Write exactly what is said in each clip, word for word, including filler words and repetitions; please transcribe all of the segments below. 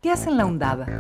¿Qué hacen la UNDAB?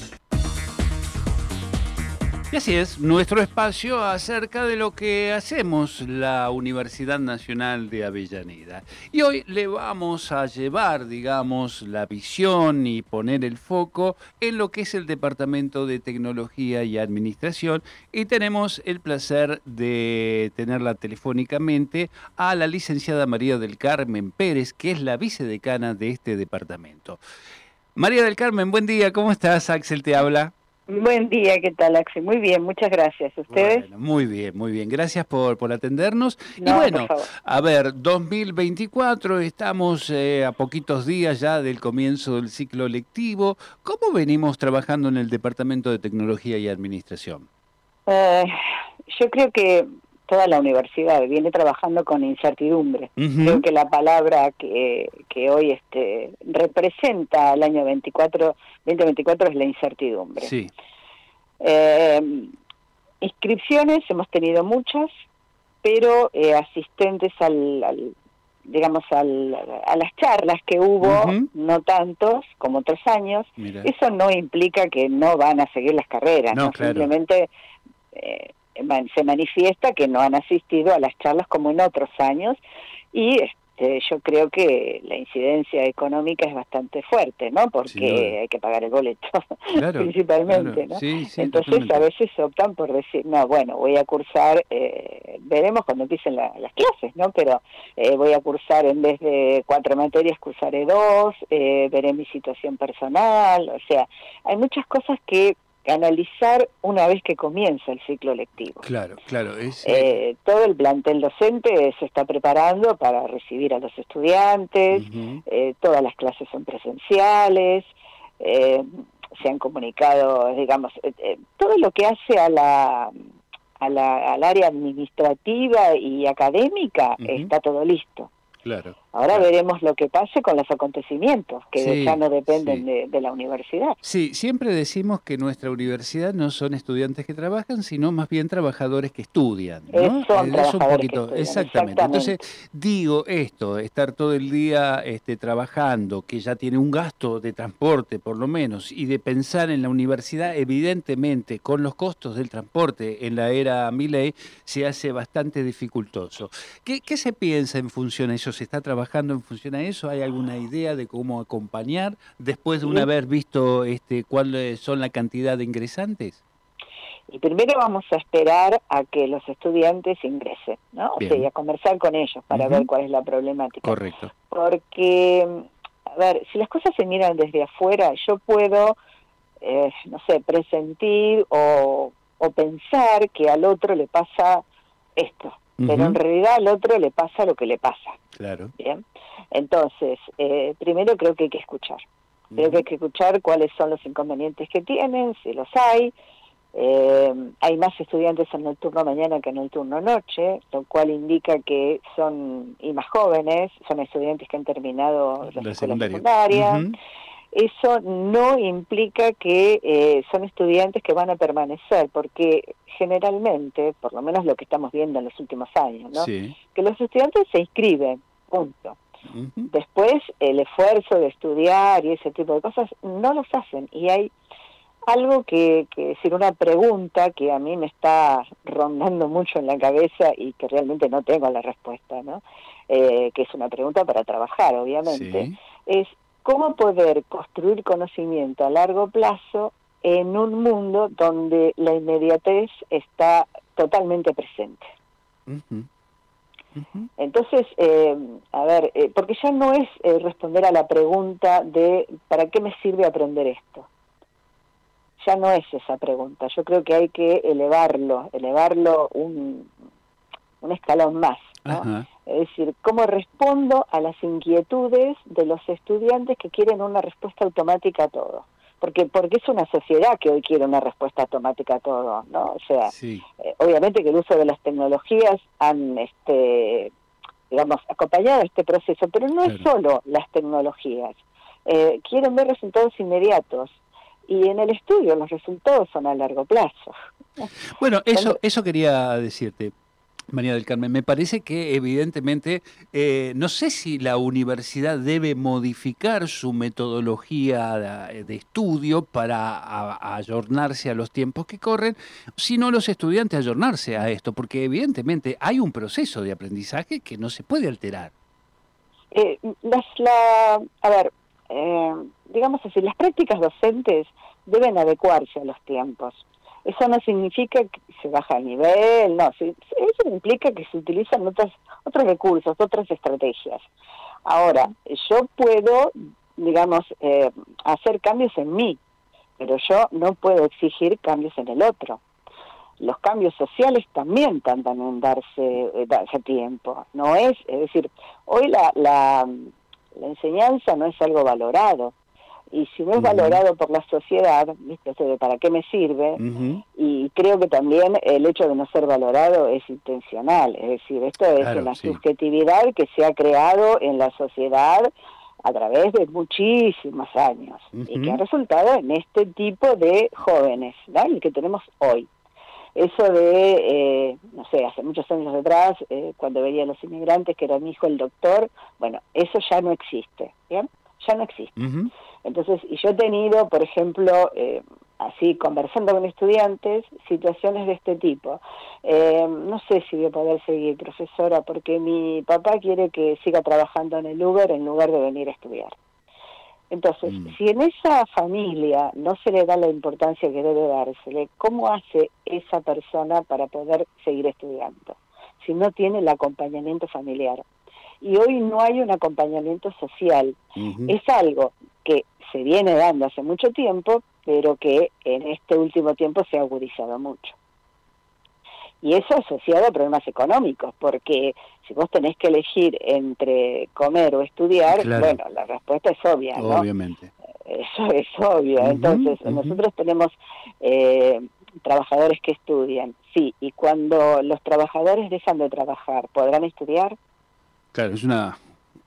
Y así es, nuestro espacio acerca de lo que hacemos la Universidad Nacional de Avellaneda. Y hoy le vamos a llevar, digamos, la visión y poner el foco en lo que es el Departamento de Tecnología y Administración. Y tenemos el placer de tenerla telefónicamente a la licenciada María del Carmen Pérez, que es la vicedecana de este departamento. María del Carmen, buen día, ¿cómo estás? Axel te habla. Buen día, ¿qué tal, Axel? Muy bien, muchas gracias. ¿Ustedes? Bueno, muy bien, muy bien. Gracias por, por atendernos. No, y bueno, por favor. a ver, dos mil veinticuatro, estamos eh, a poquitos días ya del comienzo del ciclo lectivo. ¿Cómo venimos trabajando en el Departamento de Tecnología y Administración? Eh, yo creo que toda la universidad viene trabajando con incertidumbre. Uh-huh. Creo que la palabra que, que hoy este, representa el año veinticuatro, veinte veinticuatro es la incertidumbre. Sí. Eh, inscripciones hemos tenido muchas, pero eh, asistentes al, al digamos al, a las charlas que hubo, uh-huh. no tantos como otros años. Mira. Eso no implica que no van a seguir las carreras, no, ¿no? Claro. Simplemente eh, se manifiesta que no han asistido a las charlas como en otros años, y este, yo creo que la incidencia económica es bastante fuerte, ¿no? Porque hay que pagar el boleto, claro, principalmente, claro. ¿no? Sí, sí, Entonces totalmente. A veces optan por decir, no, bueno, voy a cursar, eh, veremos cuando empiecen la, las clases, ¿no? Pero eh, voy a cursar, en vez de cuatro materias, cursaré dos, eh, veré mi situación personal, o sea, hay muchas cosas que analizar una vez que comienza el ciclo lectivo. Claro, claro. Es, eh, todo el plantel docente se está preparando para recibir a los estudiantes, uh-huh. eh, todas las clases son presenciales, eh, se han comunicado, digamos, eh, eh, todo lo que hace a la, a la al área administrativa y académica, uh-huh. está todo listo. Claro. Ahora claro. veremos lo que pase con los acontecimientos, que sí, ya no dependen sí. de, de la universidad. Sí, siempre decimos que nuestra universidad no son estudiantes que trabajan, sino más bien trabajadores que estudian, ¿no? Es, son es trabajadores un poquito, que estudian, exactamente. exactamente. Entonces, digo esto, estar todo el día este, trabajando, que ya tiene un gasto de transporte por lo menos, y de pensar en la universidad, evidentemente, con los costos del transporte en la era Milei, se hace bastante dificultoso. ¿Qué, qué se piensa en función a eso? ¿Se está trabajando en función a eso? ¿Hay alguna idea de cómo acompañar después de una vez haber visto este cuáles son la cantidad de ingresantes? Y primero vamos a esperar a que los estudiantes ingresen, ¿no? Bien. O sea, y a conversar con ellos para uh-huh. ver cuál es la problemática. Correcto. Porque, a ver, si las cosas se miran desde afuera, yo puedo, eh, no sé, presentir o, o pensar que al otro le pasa esto, uh-huh. pero en realidad al otro le pasa lo que le pasa. Claro. Bien. Entonces, eh, primero creo que hay que escuchar. Creo que hay que escuchar cuáles son los inconvenientes que tienen, si los hay. Eh, hay más estudiantes en el turno mañana que en el turno noche, lo cual indica que son, y más jóvenes, son estudiantes que han terminado la, la escuela secundaria. Uh-huh. Eso no implica que eh, son estudiantes que van a permanecer, porque generalmente, por lo menos lo que estamos viendo en los últimos años, ¿no? Sí. Que los estudiantes se inscriben, punto. Uh-huh. Después, el esfuerzo de estudiar y ese tipo de cosas no los hacen. Y hay algo que, que decir, una pregunta que a mí me está rondando mucho en la cabeza y que realmente no tengo la respuesta, ¿no? Eh, que es una pregunta para trabajar, obviamente. Sí. Es cómo poder construir conocimiento a largo plazo en un mundo donde la inmediatez está totalmente presente. Uh-huh. Uh-huh. Entonces, eh, a ver, eh, porque ya no es eh, responder a la pregunta de ¿para qué me sirve aprender esto? Ya no es esa pregunta. Yo creo que hay que elevarlo, elevarlo un, un escalón más, ¿no? Uh-huh. Es decir, ¿cómo respondo a las inquietudes de los estudiantes que quieren una respuesta automática a todo? Porque porque es una sociedad que hoy quiere una respuesta automática a todo, ¿no? O sea, sí. eh, obviamente que el uso de las tecnologías han, este, digamos, acompañado este proceso, pero no claro. es solo las tecnologías. Eh, quieren ver resultados inmediatos y en el estudio los resultados son a largo plazo. Bueno, eso eso quería decirte. María del Carmen, me parece que evidentemente, eh, no sé si la universidad debe modificar su metodología de, de estudio para a, a ayornarse a los tiempos que corren, sino los estudiantes ayornarse a esto, porque evidentemente hay un proceso de aprendizaje que no se puede alterar. Eh, las, la, a ver, eh, digamos así, las prácticas docentes deben adecuarse a los tiempos. Eso no significa que se baja el nivel, no, eso implica que se utilizan otros, otros recursos, otras estrategias. Ahora, yo puedo, digamos, eh, hacer cambios en mí, pero yo no puedo exigir cambios en el otro. Los cambios sociales también tardan en darse, eh, darse tiempo. No es, es decir, hoy la, la, la enseñanza no es algo valorado. Y si no es uh-huh. valorado por la sociedad, ¿viste? ¿Para qué me sirve? Uh-huh. Y creo que también el hecho de no ser valorado es intencional. Es decir, esto es claro, una sí. subjetividad que se ha creado en la sociedad a través de muchísimos años uh-huh. y que ha resultado en este tipo de jóvenes, ¿no? El que tenemos hoy. Eso de, eh, no sé, hace muchos años atrás, eh, cuando venían los inmigrantes, que era mi hijo el doctor, bueno, eso ya no existe, ¿bien? Ya no existe. Uh-huh. Entonces, y yo he tenido, por ejemplo, eh, así, conversando con estudiantes, situaciones de este tipo. Eh, no sé si voy a poder seguir, profesora, porque mi papá quiere que siga trabajando en el Uber en lugar de venir a estudiar. Entonces, mm. si en esa familia no se le da la importancia que debe dársele, ¿cómo hace esa persona para poder seguir estudiando? Si no tiene el acompañamiento familiar. Y hoy no hay un acompañamiento social. Uh-huh. Es algo que se viene dando hace mucho tiempo, pero que en este último tiempo se ha agudizado mucho. Y eso asociado a problemas económicos, porque si vos tenés que elegir entre comer o estudiar, claro. bueno, la respuesta es obvia, ¿no? Obviamente. Eso es obvio. Uh-huh, Entonces, uh-huh. nosotros tenemos eh, trabajadores que estudian, sí, y cuando los trabajadores dejan de trabajar, ¿podrán estudiar? Claro, es una,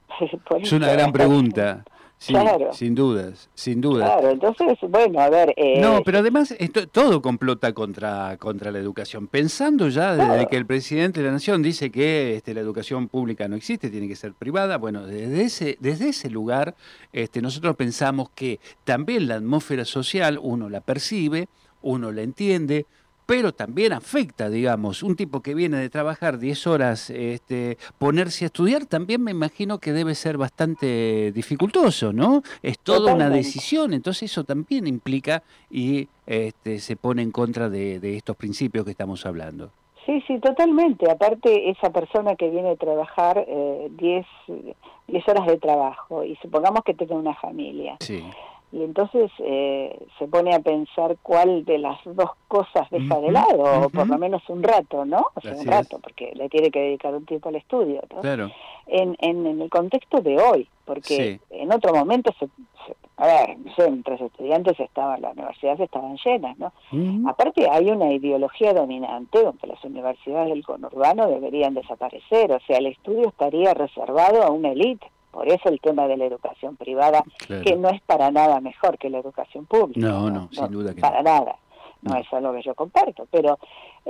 es una gran pregunta. Sí, claro. Sin dudas, sin dudas. Claro, entonces, bueno, a ver... Eh, no, pero además esto, todo complota contra, contra la educación. Pensando ya desde claro. que el presidente de la Nación dice que este, la educación pública no existe, tiene que ser privada, bueno, desde ese, desde ese lugar este, nosotros pensamos que también la atmósfera social uno la percibe, uno la entiende, pero también afecta, digamos, un tipo que viene de trabajar diez horas, este, ponerse a estudiar, también me imagino que debe ser bastante dificultoso, ¿no? Es toda Totalmente. Una decisión, entonces eso también implica y este, se pone en contra de, de estos principios que estamos hablando. Sí, sí, totalmente. Aparte, esa persona que viene a trabajar eh, diez horas de trabajo, y supongamos que tenga una familia. Sí. Y entonces eh, se pone a pensar cuál de las dos cosas deja uh-huh, de lado, uh-huh. o por lo menos un rato, ¿no? O sea, Así un rato, es. Porque le tiene que dedicar un tiempo al estudio, ¿no? Claro. En, en, en el contexto de hoy, porque sí. en otro momento, se, se, a ver, no sé, mientras estudiantes estaban, las universidades estaban llenas, ¿no? Uh-huh. Aparte hay una ideología dominante donde las universidades del conurbano deberían desaparecer, o sea, el estudio estaría reservado a una élite. Por eso el tema de la educación privada, claro. que no es para nada mejor que la educación pública. No, no, no sin duda que para no. Para nada. No, no es algo que yo comparto. Pero,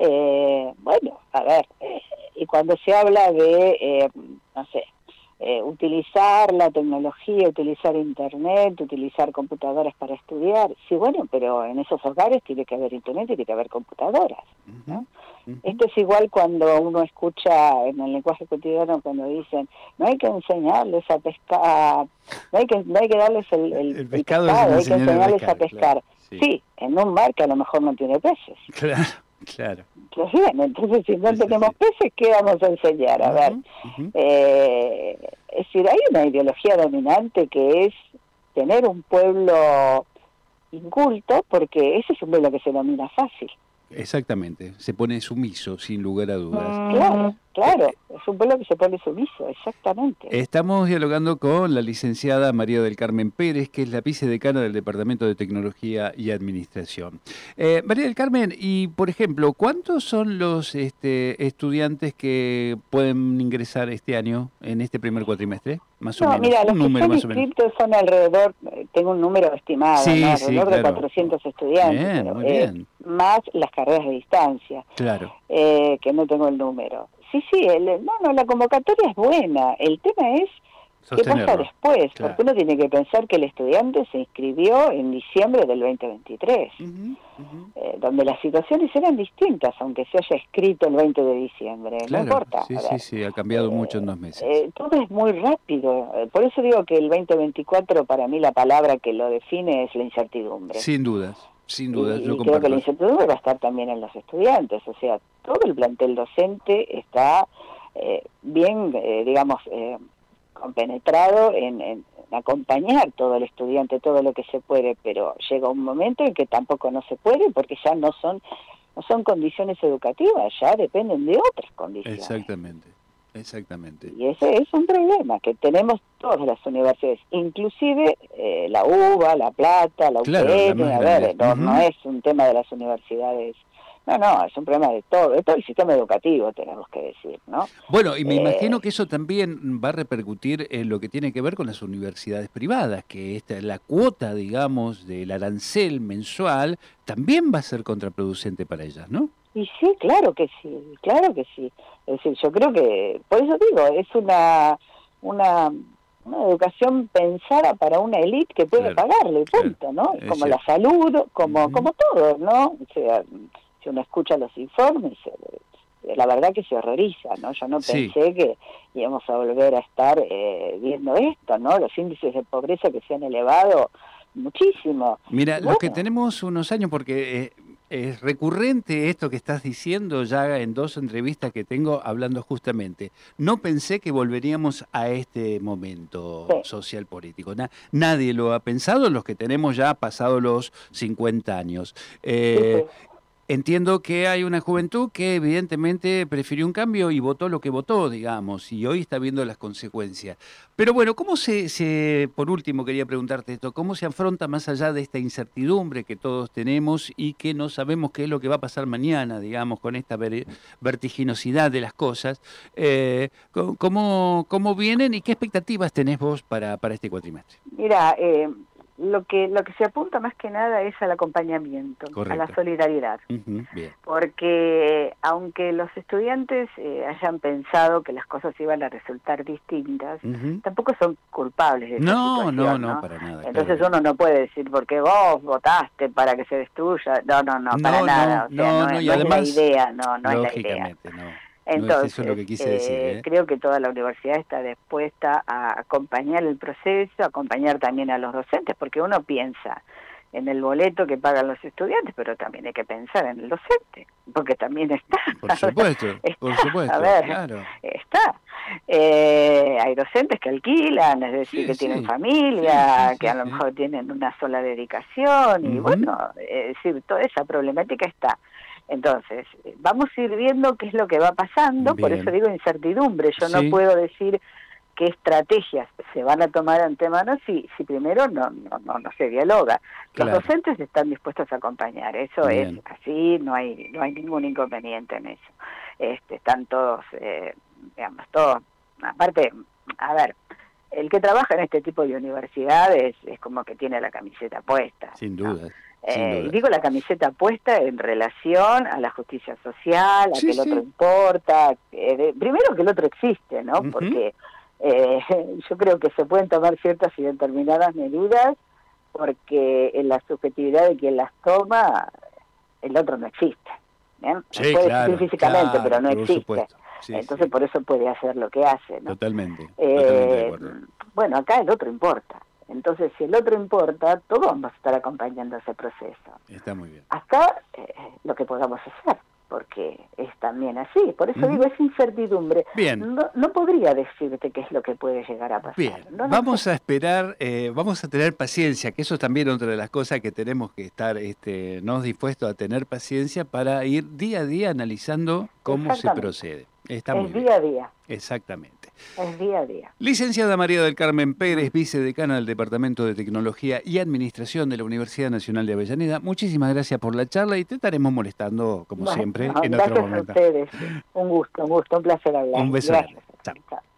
eh, bueno, a ver, eh, y cuando se habla de, eh, no sé, eh, utilizar la tecnología, utilizar internet, utilizar computadoras para estudiar, sí, bueno, pero en esos hogares tiene que haber internet, tiene que haber computadoras, ¿no? Uh-huh. Esto es igual cuando uno escucha en el lenguaje cotidiano cuando dicen no hay que enseñarles a pescar, no hay que no hay que darles el, el, el pescado, el pescado hay que enseñarles a pescar, a pescar. Claro, sí. sí, en un mar que a lo mejor no tiene peces. Claro, claro. Pues bien, entonces si no sí, tenemos sí. peces, ¿qué vamos a enseñar? A uh-huh, ver, uh-huh. eh, es decir, hay una ideología dominante que es tener un pueblo inculto, porque ese es un pueblo que se domina fácil. Exactamente, se pone sumiso, sin lugar a dudas. Claro, claro, es un pueblo que se pone sumiso, exactamente. Estamos dialogando con la licenciada María del Carmen Pérez, que es la vicedecana del Departamento de Tecnología y Administración. Eh, María del Carmen, y por ejemplo, ¿cuántos son los este, estudiantes que pueden ingresar este año, en este primer cuatrimestre? Más o no, menos. Mira, los un que están inscritos son alrededor, tengo un número estimado, sí, ¿no? alrededor sí, de claro. cuatrocientos estudiantes, bien, pero, muy eh, bien. más las carreras de distancia, claro. eh, que no tengo el número. sí, sí, el, no, no, la convocatoria es buena. El tema es qué pasa después, claro. porque uno tiene que pensar que el estudiante se inscribió en diciembre del veinte veintitrés, uh-huh, uh-huh. Eh, donde las situaciones eran distintas, aunque se haya escrito el veinte de diciembre, claro, no importa. Sí, sí, sí, ha cambiado eh, mucho en dos meses. Eh, todo es muy rápido, por eso digo que el veinte veinticuatro, para mí la palabra que lo define es la incertidumbre. Sin dudas. Sin duda, y, yo y creo que la incertidumbre va a estar también en los estudiantes, o sea, todo el plantel docente está eh, bien, eh, digamos, eh, compenetrado en, en, en acompañar todo el estudiante, todo lo que se puede, pero llega un momento en que tampoco no se puede porque ya no son, no son condiciones educativas, ya dependen de otras condiciones. Exactamente. Exactamente. Y ese es un problema que tenemos todas las universidades, inclusive eh, la UBA, La Plata, la U P N, claro, a ver, no, uh-huh. no es un tema de las universidades, no, no, es un problema de todo, de todo el sistema educativo, tenemos que decir, ¿no? Bueno, y me eh, imagino que eso también va a repercutir en lo que tiene que ver con las universidades privadas, que esta, la cuota, digamos, del arancel mensual también va a ser contraproducente para ellas, ¿no? Y sí, claro que sí, claro que sí. Es decir, yo creo que, por eso digo, es una una, una educación pensada para una élite que puede claro, pagarle, punto, claro, ¿no? Como la salud, como uh-huh. como todo, ¿no? O sea, si uno escucha los informes, la verdad que se horroriza, ¿no? Yo no sí. pensé que íbamos a volver a estar eh, viendo esto, ¿no? Los índices de pobreza que se han elevado muchísimo. Mira, bueno. Los que tenemos unos años, porque... Eh, Es recurrente esto que estás diciendo ya en dos entrevistas que tengo hablando justamente. No pensé que volveríamos a este momento sí. social político. Na, nadie lo ha pensado, los que tenemos ya pasado los cincuenta años. Eh, sí, sí. Entiendo que hay una juventud que evidentemente prefirió un cambio y votó lo que votó, digamos, y hoy está viendo las consecuencias. Pero bueno, ¿cómo se, se, por último quería preguntarte esto, cómo se afronta más allá de esta incertidumbre que todos tenemos y que no sabemos qué es lo que va a pasar mañana, digamos, con esta ver, vertiginosidad de las cosas? Eh, ¿cómo, ¿Cómo vienen y qué expectativas tenés vos para, para este cuatrimestre? Mira, eh... Lo que lo que se apunta más que nada es al acompañamiento, correcto. A la solidaridad. Uh-huh, bien. Porque aunque los estudiantes eh, hayan pensado que las cosas iban a resultar distintas, uh-huh. tampoco son culpables de esa no, situación, no, no, no, para nada. Entonces claro. uno no puede decir, porque vos votaste para que se destruya. No, no, no, para no, nada. No, o sea, no, no, no, es, y no además, es la idea, no, no es la idea. No. Entonces, no es eso lo que quise eh, decir, ¿eh? creo que toda la universidad está dispuesta a acompañar el proceso, acompañar también a los docentes, porque uno piensa en el boleto que pagan los estudiantes, pero también hay que pensar en el docente, porque también está. Por supuesto, está, por supuesto, a ver, claro. Está. Eh, hay docentes que alquilan, es decir, sí, que sí. tienen familia, sí, sí, sí, que a lo sí. mejor tienen una sola dedicación, y uh-huh. bueno, es decir, toda esa problemática está. Entonces, vamos a ir viendo qué es lo que va pasando, Bien. Por eso digo incertidumbre, yo sí. no puedo decir qué estrategias se van a tomar antemano si, si primero no, no, no, no se dialoga. Claro. Los docentes están dispuestos a acompañar, eso Bien. Es así, no hay no hay ningún inconveniente en eso. Este, están todos, eh, digamos, todos, aparte, a ver, el que trabaja en este tipo de universidades es como que tiene la camiseta puesta. Sin duda. ¿no? Eh, y digo la camiseta puesta en relación a la justicia social, a sí, que el otro sí. importa, eh, de, primero que el otro existe, ¿no? Uh-huh. Porque eh, yo creo que se pueden tomar ciertas y determinadas medidas porque en la subjetividad de quien las toma, el otro no existe. ¿bien? Sí, puede claro, existir físicamente, claro, pero no por existe. Sí, Entonces sí. por eso puede hacer lo que hace, ¿no? Totalmente, eh, totalmente de acuerdo. Bueno, acá el otro importa. Entonces, si el otro importa, todos vamos a estar acompañando ese proceso. Está muy bien. Hasta eh, lo que podamos hacer, porque es también así. Por eso uh-huh. digo, es incertidumbre. Bien. No, no podría decirte qué es lo que puede llegar a pasar. Bien, no, no vamos sé. a esperar, eh, vamos a tener paciencia, que eso es también otra de las cosas que tenemos que estar este, nos dispuestos a tener paciencia para ir día a día analizando cómo se procede. Está muy es bien. día a día. Exactamente. Es día a día. Licenciada María del Carmen Pérez, vicedecana del Departamento de Tecnología y Administración de la Universidad Nacional de Avellaneda, muchísimas gracias por la charla y te estaremos molestando, como bueno, siempre, no, en otro momento. Gracias a ustedes. Un gusto, un gusto, un placer hablar. Un beso. Gracias. Chao. Chao.